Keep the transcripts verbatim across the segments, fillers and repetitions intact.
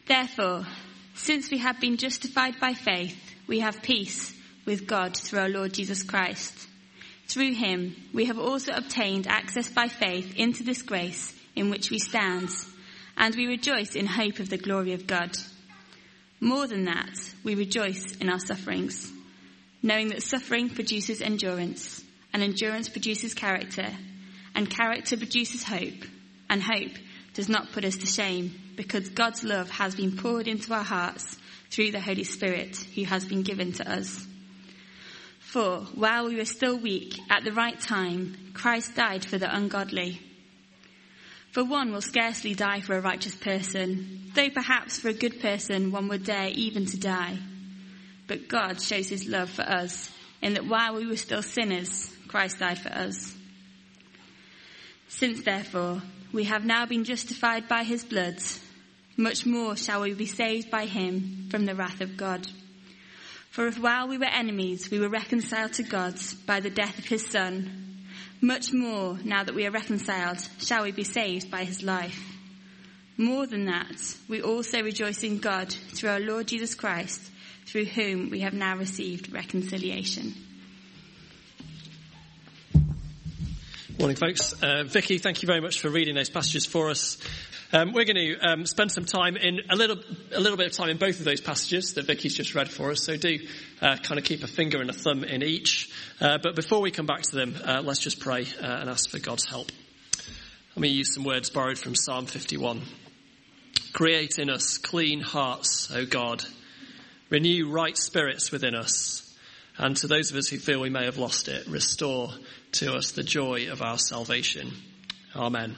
Therefore, since we have been justified by faith, we have peace with God through our Lord Jesus Christ. Through him, we have also obtained access by faith into this grace in which we stand, and we rejoice in hope of the glory of God. More than that, we rejoice in our sufferings, knowing that suffering produces endurance, and endurance produces character, and character produces hope, and hope does not put us to shame, because God's love has been poured into our hearts through the Holy Spirit who has been given to us. For while we were still weak, at the right time, Christ died for the ungodly. For one will scarcely die for a righteous person, though perhaps for a good person one would dare even to die. But God shows his love for us, in that while we were still sinners, Christ died for us. Since therefore we have now been justified by his blood, much more shall we be saved by him from the wrath of God. For if while we were enemies we were reconciled to God by the death of his Son, much more, now that we are reconciled, shall we be saved by his life. More than that, we also rejoice in God through our Lord Jesus Christ, through whom we have now received reconciliation. Morning, folks. Uh, Vicky, thank you very much for reading those passages for us. Um, we're going to um, spend some time in a little, a little bit of time in both of those passages that Vicky's just read for us. So do uh, kind of keep a finger and a thumb in each. Uh, but before we come back to them, uh, let's just pray uh, and ask for God's help. Let me use some words borrowed from Psalm fifty-one. Create in us clean hearts, O God. Renew right spirits within us. And to those of us who feel we may have lost it, restore to us the joy of our salvation. Amen.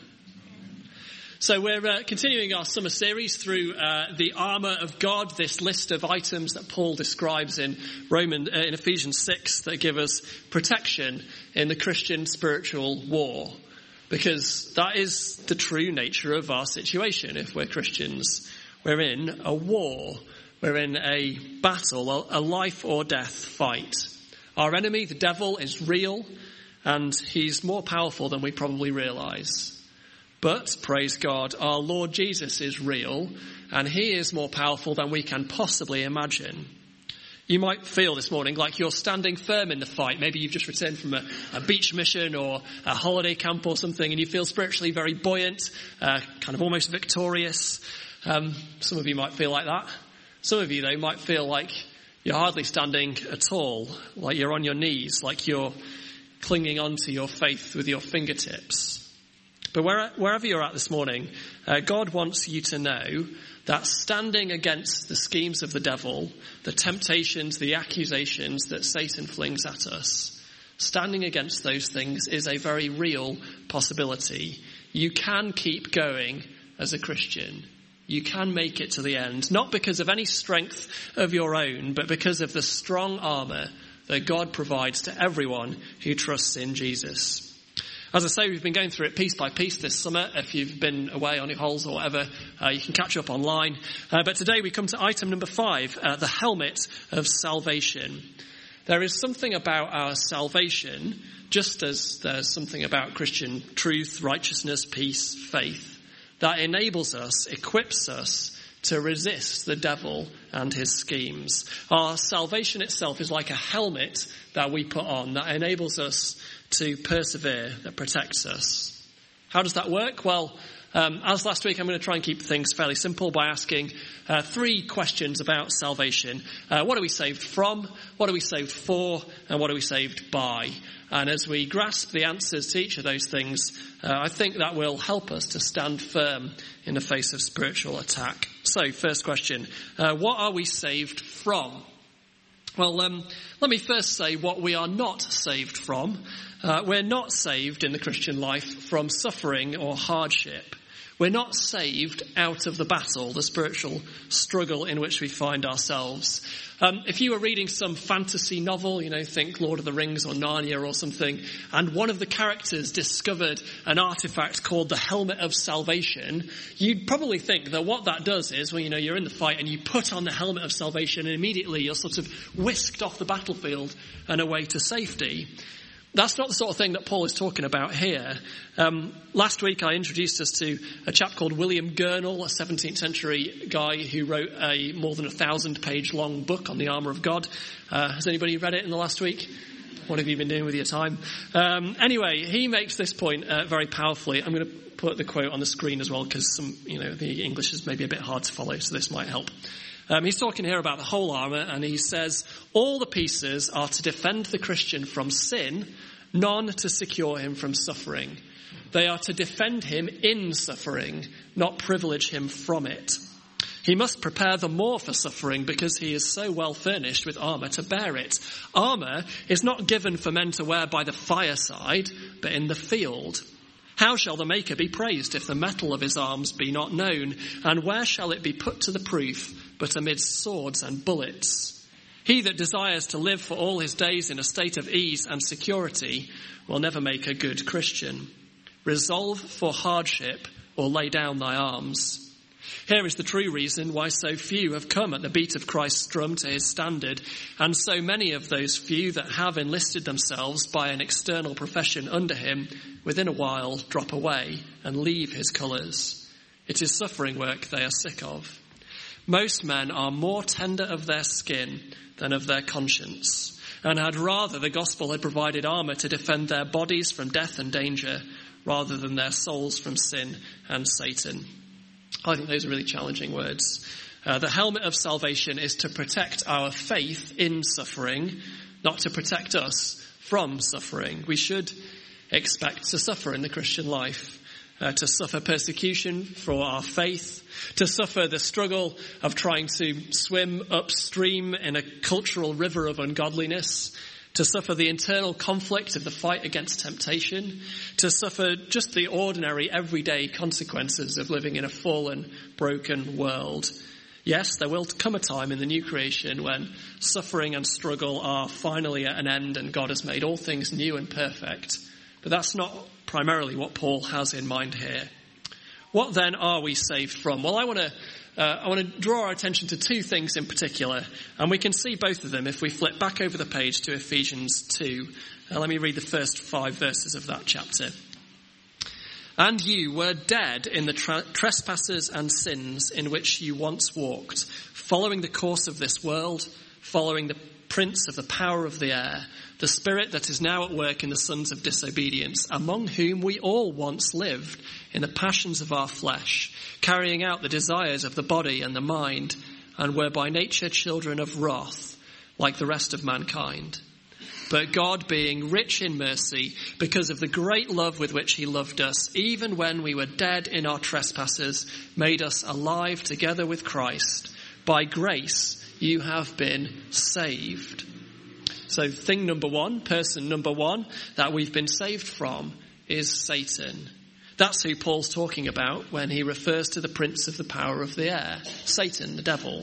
So we're uh, continuing our summer series through uh, the armour of God, this list of items that Paul describes in Roman, uh, in Ephesians six that give us protection in the Christian spiritual war. Because that is the true nature of our situation. If we're Christians, we're in a war. We're in a battle, a life or death fight. Our enemy, the devil, is real, and he's more powerful than we probably realise. But, praise God, our Lord Jesus is real, and he is more powerful than we can possibly imagine. You might feel this morning like you're standing firm in the fight. Maybe you've just returned from a, a beach mission or a holiday camp or something, and you feel spiritually very buoyant, uh, kind of almost victorious. Um, some of you might feel like that. Some of you, though, might feel like you're hardly standing at all, like you're on your knees, like you're clinging on to your faith with your fingertips. But where, wherever you're at this morning, uh, God wants you to know that standing against the schemes of the devil, the temptations, the accusations that Satan flings at us, standing against those things is a very real possibility. You can keep going as a Christian. You can make it to the end, not because of any strength of your own, but because of the strong armour that God provides to everyone who trusts in Jesus. As I say, we've been going through it piece by piece this summer. If you've been away on your holes or whatever, uh, you can catch up online. Uh, but today we come to item number five, uh, the helmet of salvation. There is something about our salvation, just as there's something about Christian truth, righteousness, peace, faith, that enables us, equips us to resist the devil and his schemes. Our salvation itself is like a helmet that we put on that enables us to persevere, that protects us. How does that work? Well, um, as last week, I'm going to try and keep things fairly simple by asking uh, three questions about salvation. Uh, what are we saved from? What are we saved for? And what are we saved by? And as we grasp the answers to each of those things, uh, I think that will help us to stand firm in the face of spiritual attack. So, first question, uh, what are we saved from? Well, um, let me first say what we are not saved from. Uh, we're not saved in the Christian life from suffering or hardship. We're not saved out of the battle, the spiritual struggle in which we find ourselves. Um, if you were reading some fantasy novel, you know, think Lord of the Rings or Narnia or something, and one of the characters discovered an artifact called the Helmet of Salvation, you'd probably think that what that does is, well, you know, you're in the fight and you put on the Helmet of Salvation and immediately you're sort of whisked off the battlefield and away to safety. That's not the sort of thing that Paul is talking about here. Um, last week I introduced us to a chap called William Gurnall, a seventeenth century guy who wrote a more than a thousand page long book on the armour of God. Uh, has anybody read it in the last week? What have you been doing with your time? Um, anyway, he makes this point uh, very powerfully. I'm going to put the quote on the screen as well because some, you know, the English is maybe a bit hard to follow, so this might help. Um, he's talking here about the whole armour, and he says, all the pieces are to defend the Christian from sin, none to secure him from suffering. They are to defend him in suffering, not privilege him from it. He must prepare the more for suffering because he is so well furnished with armour to bear it. Armour is not given for men to wear by the fireside, but in the field. How shall the maker be praised if the metal of his arms be not known? And where shall it be put to the proof but amidst swords and bullets? He that desires to live for all his days in a state of ease and security will never make a good Christian. Resolve for hardship or lay down thy arms. Here is the true reason why so few have come at the beat of Christ's drum to his standard, and so many of those few that have enlisted themselves by an external profession under him within a while drop away and leave his colours. It is suffering work they are sick of. Most men are more tender of their skin than of their conscience, and had rather the gospel had provided armour to defend their bodies from death and danger, rather than their souls from sin and Satan. I think those are really challenging words. Uh, the helmet of salvation is to protect our faith in suffering, not to protect us from suffering. We should expect to suffer in the Christian life, uh, to suffer persecution for our faith, to suffer the struggle of trying to swim upstream in a cultural river of ungodliness, to suffer the internal conflict of the fight against temptation, to suffer just the ordinary, everyday consequences of living in a fallen, broken world. Yes, there will come a time in the new creation when suffering and struggle are finally at an end and God has made all things new and perfect. But that's not primarily what Paul has in mind here. What then are we saved from? Well, I want to Uh, I want to draw our attention to two things in particular, and we can see both of them if we flip back over the page to Ephesians two. Uh, let me read the first five verses of that chapter. And you were dead in the tra- trespasses and sins in which you once walked, following the course of this world, following the prince of the power of the air, the spirit that is now at work in the sons of disobedience, among whom we all once lived in the passions of our flesh, carrying out the desires of the body and the mind, and were by nature children of wrath, like the rest of mankind. But God, being rich in mercy, because of the great love with which he loved us, even when we were dead in our trespasses, made us alive together with Christ. By grace you have been saved. So thing number one, person number one, that we've been saved from is Satan. That's who Paul's talking about when he refers to the prince of the power of the air, Satan, the devil.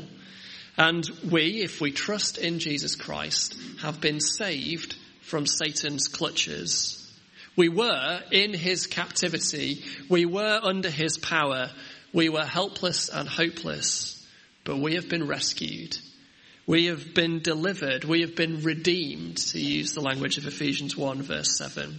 And we, if we trust in Jesus Christ, have been saved from Satan's clutches. We were in his captivity. We were under his power. We were helpless and hopeless, but we have been rescued. We have been delivered. We have been redeemed, to use the language of Ephesians one, verse seven.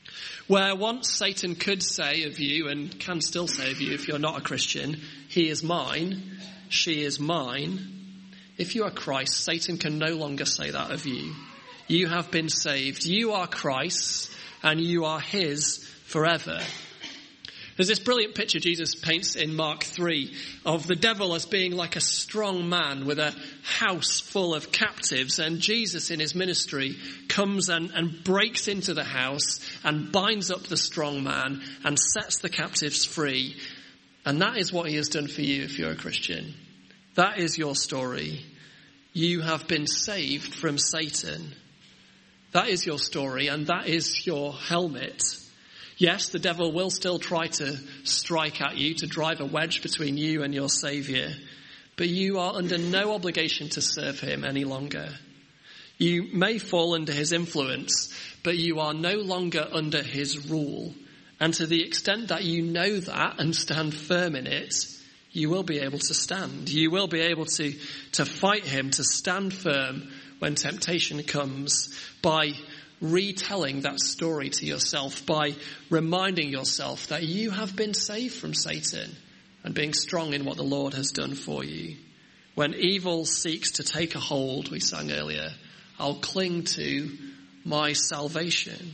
Where once Satan could say of you, and can still say of you if you're not a Christian, he is mine, she is mine. If you are Christ, Satan can no longer say that of you. You have been saved. You are Christ's, and you are his forever. There's this brilliant picture Jesus paints in Mark three of the devil as being like a strong man with a house full of captives, and Jesus in his ministry comes and, and breaks into the house and binds up the strong man and sets the captives free. And that is what he has done for you if you're a Christian. That is your story. You have been saved from Satan. That is your story, and that is your helmet. Yes, the devil will still try to strike at you, to drive a wedge between you and your Saviour, but you are under no obligation to serve him any longer. You may fall under his influence, but you are no longer under his rule. And to the extent that you know that and stand firm in it, you will be able to stand. You will be able to, to fight him, to stand firm when temptation comes by retelling that story to yourself by reminding yourself that you have been saved from Satan and being strong in what the Lord has done for you. When evil seeks to take a hold, we sang earlier, I'll cling to my salvation.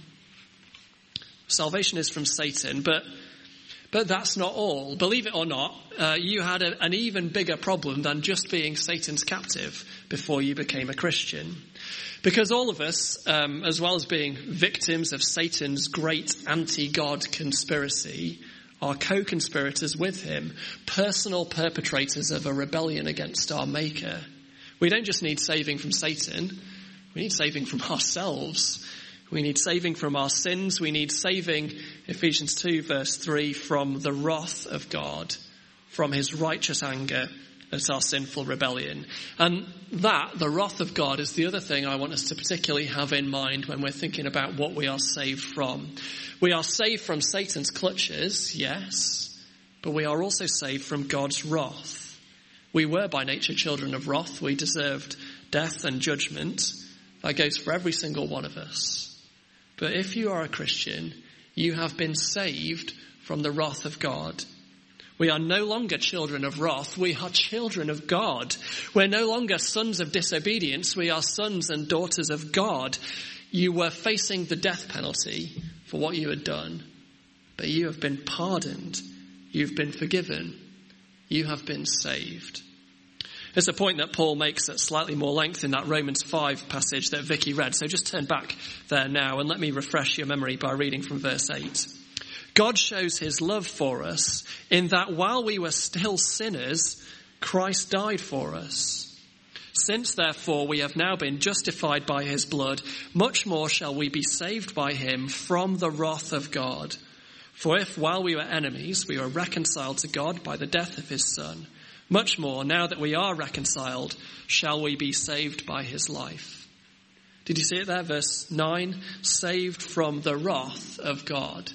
Salvation is from Satan, but but that's not all. Believe it or not, uh, you had a, an even bigger problem than just being Satan's captive before you became a Christian. Because all of us, um, as well as being victims of Satan's great anti-God conspiracy, are co-conspirators with him, personal perpetrators of a rebellion against our Maker. We don't just need saving from Satan, we need saving from ourselves. We need saving from our sins. We need saving, Ephesians two verse three, from the wrath of God, from his righteous anger at our sinful rebellion. And that, the wrath of God, is the other thing I want us to particularly have in mind when we're thinking about what we are saved from. We are saved from Satan's clutches, yes, but we are also saved from God's wrath. We were by nature children of wrath. We deserved death and judgment. That goes for every single one of us. But if you are a Christian, you have been saved from the wrath of God. We are no longer children of wrath. We are children of God. We're no longer sons of disobedience. We are sons and daughters of God. You were facing the death penalty for what you had done, but you have been pardoned. You've been forgiven. You have been saved. It's a point that Paul makes at slightly more length in that Romans five passage that Vicky read. So just turn back there now and let me refresh your memory by reading from verse eight. God shows his love for us in that while we were still sinners, Christ died for us. Since therefore we have now been justified by his blood, much more shall we be saved by him from the wrath of God. For if while we were enemies, we were reconciled to God by the death of his Son, much more, now that we are reconciled, shall we be saved by his life. Did you see it there? Verse nine, saved from the wrath of God.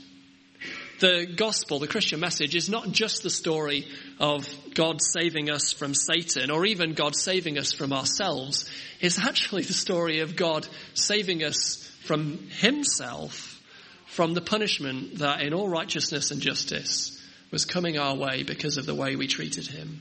The gospel, the Christian message, is not just the story of God saving us from Satan or even God saving us from ourselves. It's actually the story of God saving us from himself, from the punishment that in all righteousness and justice was coming our way because of the way we treated him.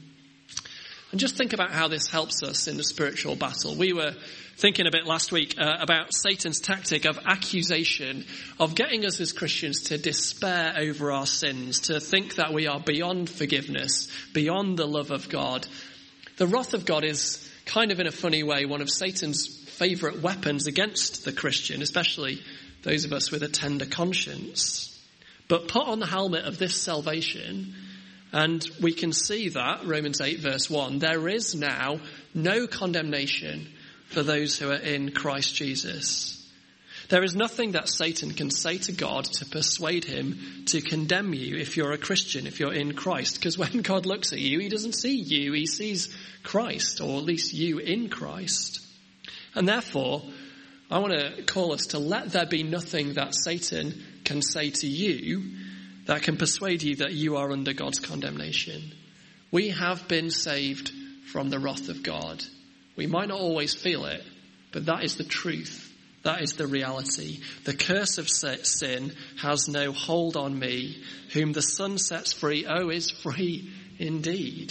And just think about how this helps us in the spiritual battle. We were thinking a bit last week uh, about Satan's tactic of accusation, of getting us as Christians to despair over our sins, to think that we are beyond forgiveness, beyond the love of God. The wrath of God is kind of, in a funny way, one of Satan's favourite weapons against the Christian, especially those of us with a tender conscience. But put on the helmet of this salvation, and we can see that, Romans eight verse one, there is now no condemnation for those who are in Christ Jesus. There is nothing that Satan can say to God to persuade him to condemn you if you're a Christian, if you're in Christ. Because when God looks at you, he doesn't see you, he sees Christ, or at least you in Christ. And therefore, I want to call us to let there be nothing that Satan can say to you that can persuade you that you are under God's condemnation. We have been saved from the wrath of God. We might not always feel it, but that is the truth. That is the reality. The curse of sin has no hold on me. Whom the Son sets free, oh, is free indeed.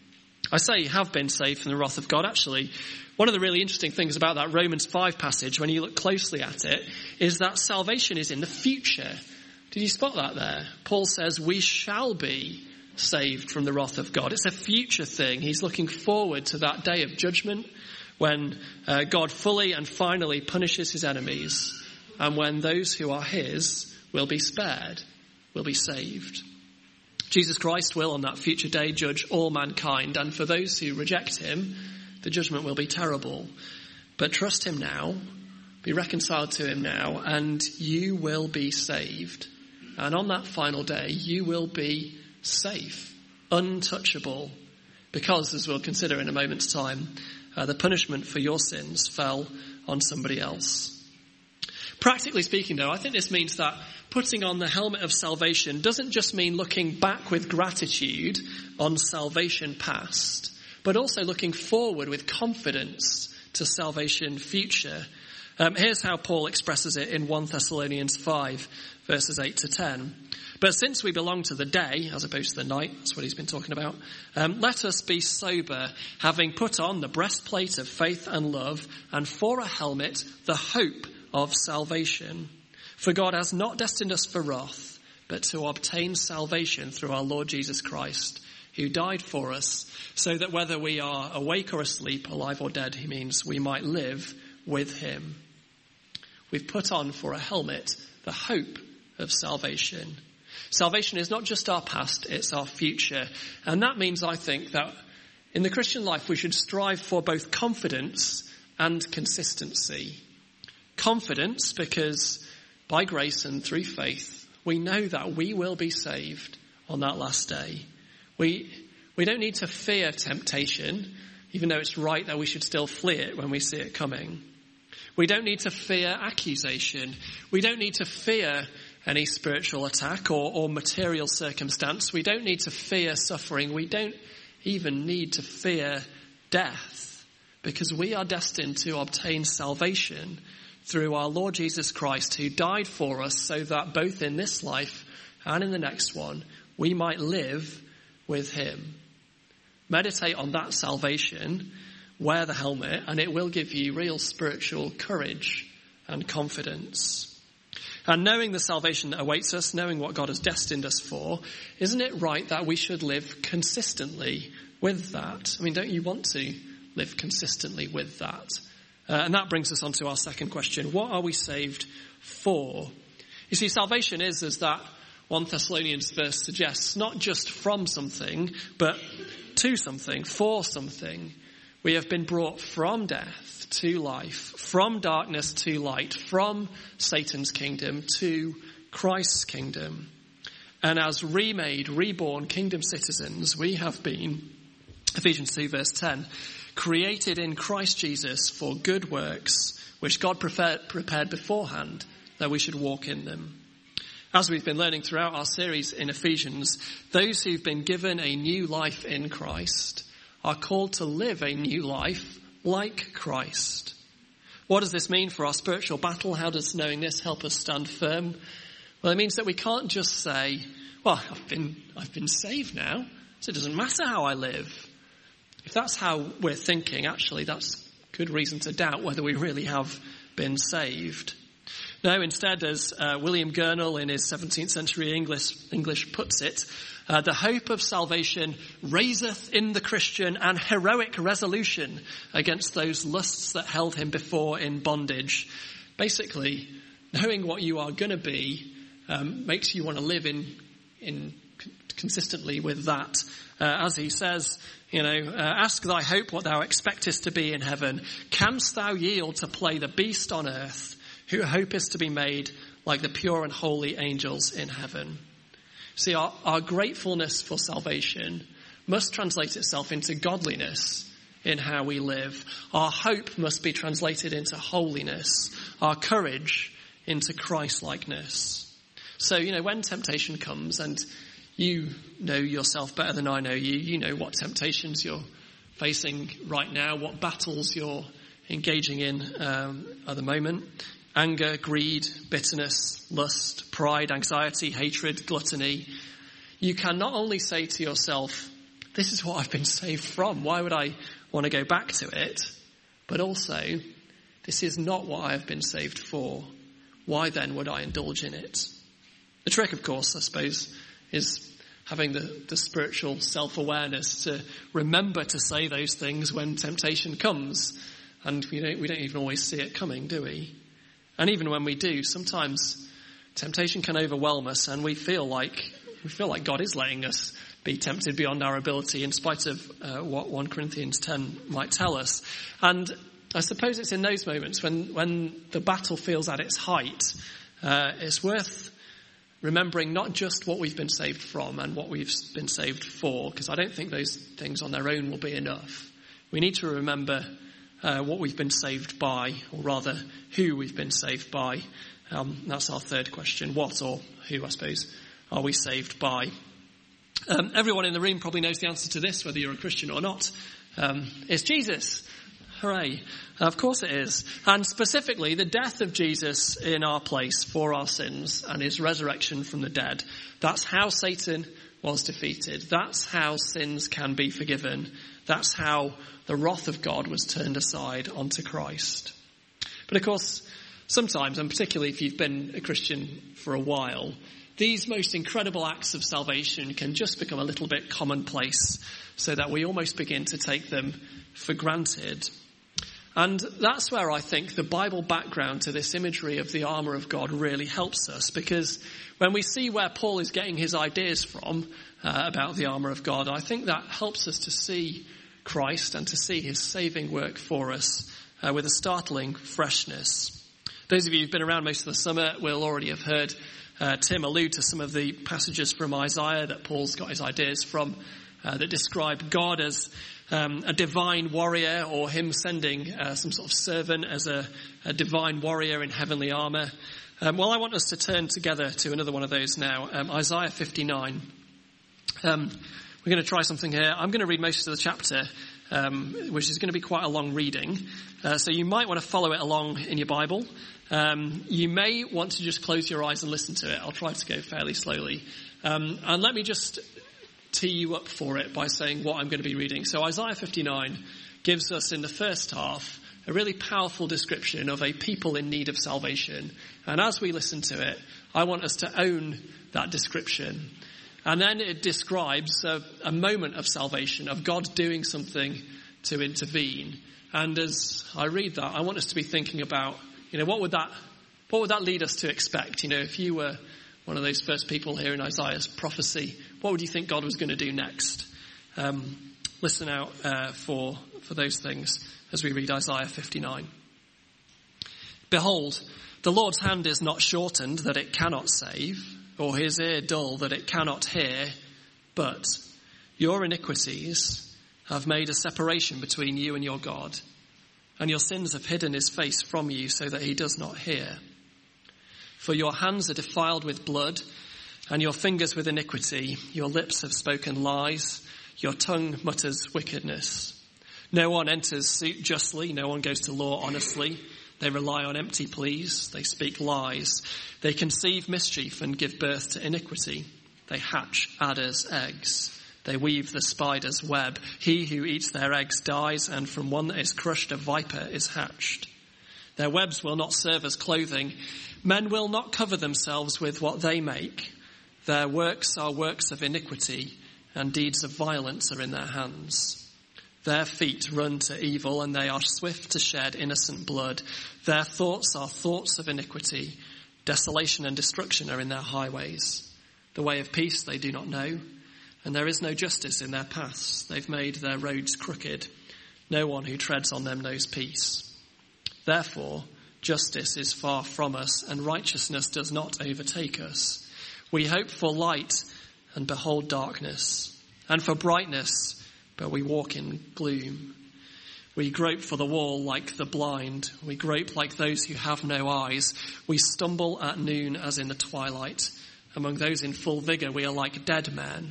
I say have been saved from the wrath of God. Actually, one of the really interesting things about that Romans five passage, when you look closely at it, is that salvation is in the future. Did you spot that there? Paul says we shall be saved from the wrath of God. It's a future thing. He's looking forward to that day of judgment when uh, God fully and finally punishes his enemies, and when those who are his will be spared, will be saved. Jesus Christ will on that future day judge all mankind, and for those who reject him, the judgment will be terrible. But trust him now, be reconciled to him now, and you will be saved. And on that final day, you will be safe, untouchable, because, as we'll consider in a moment's time, uh, the punishment for your sins fell on somebody else. Practically speaking, though, I think this means that putting on the helmet of salvation doesn't just mean looking back with gratitude on salvation past, but also looking forward with confidence to salvation future. Um, here's how Paul expresses it in First Thessalonians five, verses eight to ten. But since we belong to the day, as opposed to the night, that's what he's been talking about, um, let us be sober, having put on the breastplate of faith and love, and for a helmet, the hope of salvation. For God has not destined us for wrath, but to obtain salvation through our Lord Jesus Christ, who died for us, so that whether we are awake or asleep, alive or dead, he means we might live with him. We've put on for a helmet the hope of salvation. Salvation is not just our past, it's our future. And that means, I think, that in the Christian life we should strive for both confidence and consistency. Confidence because by grace and through faith, we know that we will be saved on that last day. We, we don't need to fear temptation, even though it's right that we should still flee it when we see it coming. We don't need to fear accusation. We don't need to fear any spiritual attack or, or material circumstance. We don't need to fear suffering. We don't even need to fear death, because we are destined to obtain salvation through our Lord Jesus Christ, who died for us so that both in this life and in the next one, we might live with him. Meditate on that salvation, wear the helmet, and it will give you real spiritual courage and confidence. And knowing the salvation that awaits us, knowing what God has destined us for, isn't it right that we should live consistently with that? I mean, don't you want to live consistently with that? Uh, and that brings us on to our second question. What are we saved for? You see, salvation is, as that First Thessalonians verse suggests, not just from something, but to something, for something. We have been brought from death to life, from darkness to light, from Satan's kingdom to Christ's kingdom. And as remade, reborn kingdom citizens, we have been, Ephesians two verse ten, created in Christ Jesus for good works, which God prepared, prepared beforehand that we should walk in them. As we've been learning throughout our series in Ephesians, those who've been given a new life in Christ are called to live a new life like Christ. What does this mean for our spiritual battle? How does knowing this help us stand firm? Well, it means that we can't just say, well, I've been, I've been saved now, so it doesn't matter how I live. If that's how we're thinking, actually, that's good reason to doubt whether we really have been saved. No, instead, as uh, William Gurnall in his seventeenth century English, English puts it, uh, the hope of salvation raiseth in the Christian an heroic resolution against those lusts that held him before in bondage. Basically, knowing what you are going to be um, makes you want to live in, in consistently with that. Uh, as he says, you know, uh, ask thy hope what thou expectest to be in heaven. Canst thou yield to play the beast on earth, who hopest to be made like the pure and holy angels in heaven? See, our, our gratefulness for salvation must translate itself into godliness in how we live. Our hope must be translated into holiness. Our courage into Christ-likeness. So, you know, when temptation comes, and you know yourself better than I know you, you know what temptations you're facing right now, what battles you're engaging in um, at the moment. Anger, greed, bitterness, lust, pride, anxiety, hatred, gluttony. You can not only say to yourself, this is what I've been saved from, why would I want to go back to it? But also, this is not what I have been saved for. Why then would I indulge in it? The trick, of course, I suppose, is having the, the spiritual self-awareness to remember to say those things when temptation comes. And we don't, we don't even always see it coming, do we? And even when we do, sometimes temptation can overwhelm us, and we feel like we feel like God is letting us be tempted beyond our ability, in spite of uh, what First Corinthians ten might tell us. And I suppose it's in those moments when when the battle feels at its height, uh, it's worth remembering not just what we've been saved from and what we've been saved for, because I don't think those things on their own will be enough. We need to remember Uh, what we've been saved by, or rather, who we've been saved by. Um, that's our third question. What, or who, I suppose, are we saved by? Um, everyone in the room probably knows the answer to this, whether you're a Christian or not. Um, it's Jesus. pray. Of course it is. And specifically, the death of Jesus in our place for our sins and his resurrection from the dead. That's how Satan was defeated. That's how sins can be forgiven. That's how the wrath of God was turned aside onto Christ. But of course, sometimes, and particularly if you've been a Christian for a while, these most incredible acts of salvation can just become a little bit commonplace, so that we almost begin to take them for granted. And that's where I think the Bible background to this imagery of the armour of God really helps us, because when we see where Paul is getting his ideas from uh, about the armour of God, I think that helps us to see Christ and to see his saving work for us uh, with a startling freshness. Those of you who've been around most of the summer will already have heard uh, Tim allude to some of the passages from Isaiah that Paul's got his ideas from uh, that describe God as um, a divine warrior, or him sending uh, some sort of servant as a, a divine warrior in heavenly armour. Um, well, I want us to turn together to another one of those now, um, Isaiah fifty-nine. Um, we're going to try something here. I'm going to read most of the chapter, um, which is going to be quite a long reading. Uh, so you might want to follow it along in your Bible. Um, you may want to just close your eyes and listen to it. I'll try to go fairly slowly. Um, and let me just tee you up for it by saying what I'm going to be reading. So Isaiah fifty-nine gives us in the first half a really powerful description of a people in need of salvation. And as we listen to it, I want us to own that description. And then it describes a, a moment of salvation, of God doing something to intervene. And as I read that, I want us to be thinking about, you know, what would that, what would that lead us to expect? You know, if you were one of those first people here in Isaiah's prophecy, what would you think God was going to do next? Um, listen out uh, for, for those things as we read Isaiah fifty-nine. Behold, the Lord's hand is not shortened that it cannot save, or his ear dull that it cannot hear, but your iniquities have made a separation between you and your God, and your sins have hidden his face from you so that he does not hear. For your hands are defiled with blood, and your fingers with iniquity. Your lips have spoken lies, your tongue mutters wickedness. No one enters suit justly, no one goes to law honestly. They rely on empty pleas, they speak lies. They conceive mischief and give birth to iniquity. They hatch adders' eggs. They weave the spider's web. He who eats their eggs dies, and from one that is crushed a viper is hatched. Their webs will not serve as clothing. Men will not cover themselves with what they make. Their works are works of iniquity, and deeds of violence are in their hands. Their feet run to evil, and they are swift to shed innocent blood. Their thoughts are thoughts of iniquity. Desolation and destruction are in their highways. The way of peace they do not know, and there is no justice in their paths. They've made their roads crooked. No one who treads on them knows peace. Therefore, justice is far from us, and righteousness does not overtake us. We hope for light, and behold darkness, and for brightness, but we walk in gloom. We grope for the wall like the blind. We grope like those who have no eyes. We stumble at noon as in the twilight. Among those in full vigour, we are like dead men.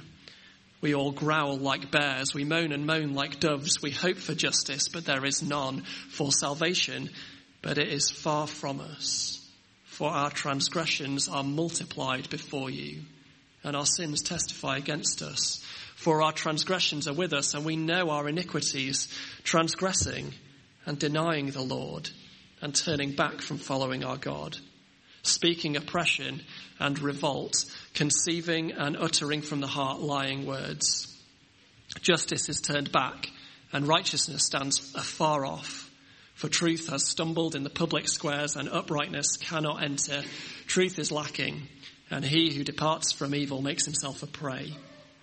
We all growl like bears. We moan and moan like doves. We hope for justice, but there is none. For salvation, but it is far from us. For our transgressions are multiplied before you, and our sins testify against us. For our transgressions are with us, and we know our iniquities, transgressing and denying the Lord, and turning back from following our God, speaking oppression and revolt, conceiving and uttering from the heart lying words. Justice is turned back, and righteousness stands afar off. For truth has stumbled in the public squares, and uprightness cannot enter. Truth is lacking, and he who departs from evil makes himself a prey.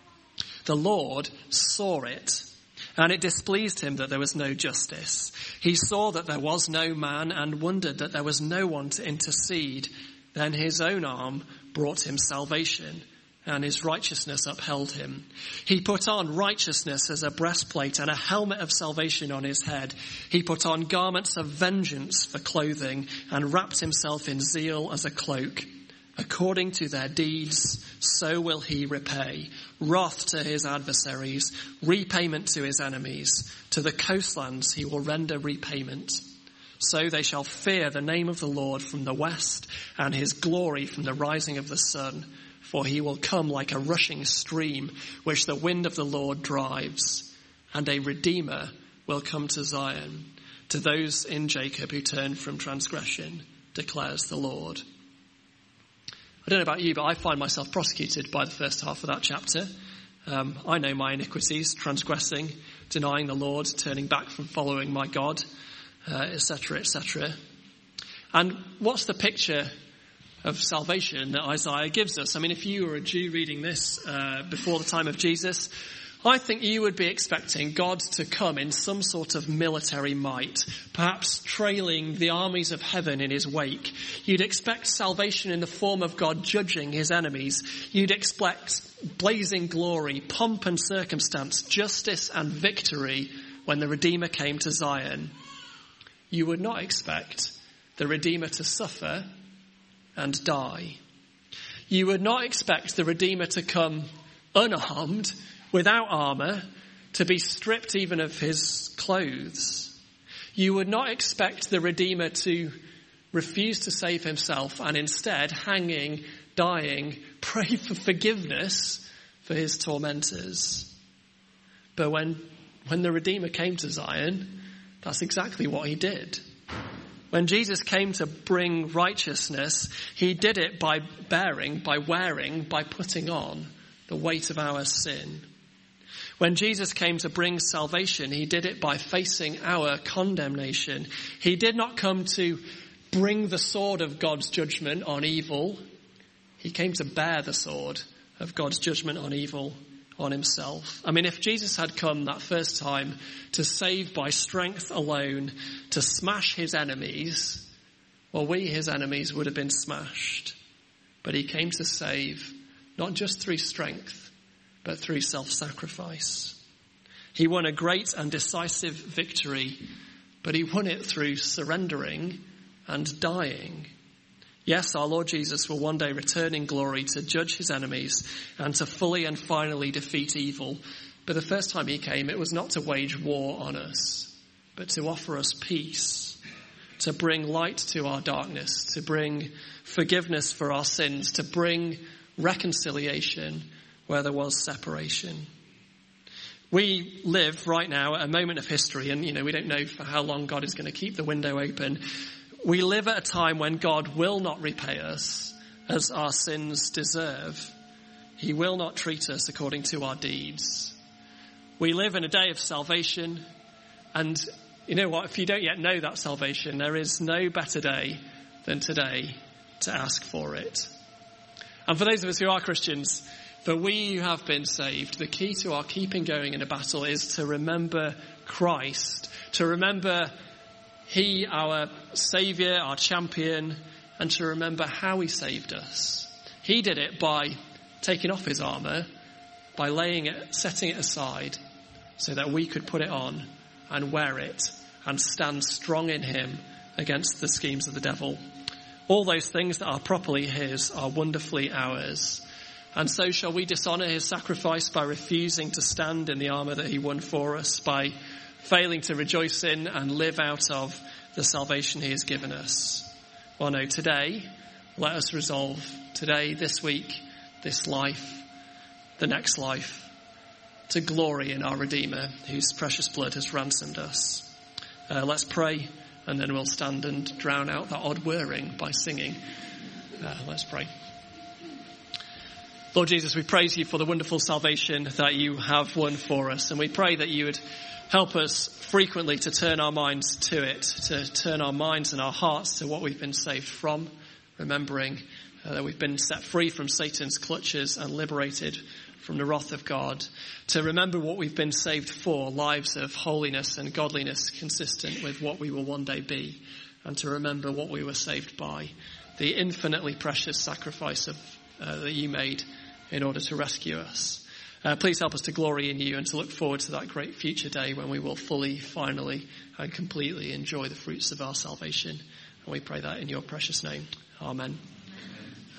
The Lord saw it, and it displeased him that there was no justice. He saw that there was no man, and wondered that there was no one to intercede. Then his own arm brought him salvation, and his righteousness upheld him. He put on righteousness as a breastplate, and a helmet of salvation on his head. He put on garments of vengeance for clothing, and wrapped himself in zeal as a cloak. According to their deeds, so will he repay. Wrath to his adversaries, repayment to his enemies. To the coastlands he will render repayment. So they shall fear the name of the Lord from the west, and his glory from the rising of the sun. For he will come like a rushing stream, which the wind of the Lord drives. And a redeemer will come to Zion, to those in Jacob who turn from transgression, declares the Lord. I don't know about you, but I find myself prosecuted by the first half of that chapter. Um, I know my iniquities, transgressing, denying the Lord, turning back from following my God, uh, et cetera, et cetera. And what's the picture of salvation that Isaiah gives us? I mean, if you were a Jew reading this uh, before the time of Jesus, I think you would be expecting God to come in some sort of military might, perhaps trailing the armies of heaven in his wake. You'd expect salvation in the form of God judging his enemies. You'd expect blazing glory, pomp and circumstance, justice and victory when the Redeemer came to Zion. You would not expect the Redeemer to suffer and die. You would not expect the Redeemer to come unarmed, without armour, to be stripped even of his clothes. You would not expect the Redeemer to refuse to save himself and instead, hanging, dying, pray for forgiveness for his tormentors. But when, when the Redeemer came to Zion, that's exactly what he did. When Jesus came to bring righteousness, he did it by bearing, by wearing, by putting on the weight of our sin. When Jesus came to bring salvation, he did it by facing our condemnation. He did not come to bring the sword of God's judgment on evil. He came to bear the sword of God's judgment on evil on himself. I mean, if Jesus had come that first time to save by strength alone, to smash his enemies, well, we, his enemies, would have been smashed. But he came to save, not just through strength, but through self-sacrifice. He won a great and decisive victory, but he won it through surrendering and dying. Yes, our Lord Jesus will one day return in glory to judge his enemies and to fully and finally defeat evil. But the first time he came, it was not to wage war on us, but to offer us peace, to bring light to our darkness, to bring forgiveness for our sins, to bring reconciliation where there was separation. We live right now at a moment of history, and you know, we don't know for how long God is going to keep the window open. We live at a time when God will not repay us as our sins deserve. He will not treat us according to our deeds. We live in a day of salvation, and you know what? If you don't yet know that salvation, there is no better day than today to ask for it. And for those of us who are Christians, for we who have been saved, the key to our keeping going in a battle is to remember Christ, to remember he, our saviour, our champion, and to remember how he saved us. He did it by taking off his armour, by laying it, setting it aside, so that we could put it on and wear it and stand strong in him against the schemes of the devil. All those things that are properly his are wonderfully ours. And so shall we dishonour his sacrifice by refusing to stand in the armour that he won for us, by failing to rejoice in and live out of the salvation he has given us. Well, no, today, let us resolve, today, this week, this life, the next life, to glory in our Redeemer, whose precious blood has ransomed us. Uh, let's pray, and then we'll stand and drown out that odd whirring by singing. Uh, let's pray. Lord Jesus, we praise you for the wonderful salvation that you have won for us. And we pray that you would help us frequently to turn our minds to it, to turn our minds and our hearts to what we've been saved from, remembering uh, that we've been set free from Satan's clutches and liberated from the wrath of God, to remember what we've been saved for, lives of holiness and godliness consistent with what we will one day be, and to remember what we were saved by, the infinitely precious sacrifice of uh, that you made in order to rescue us. Uh, please help us to glory in you and to look forward to that great future day when we will fully, finally, and completely enjoy the fruits of our salvation. And we pray that in your precious name. Amen.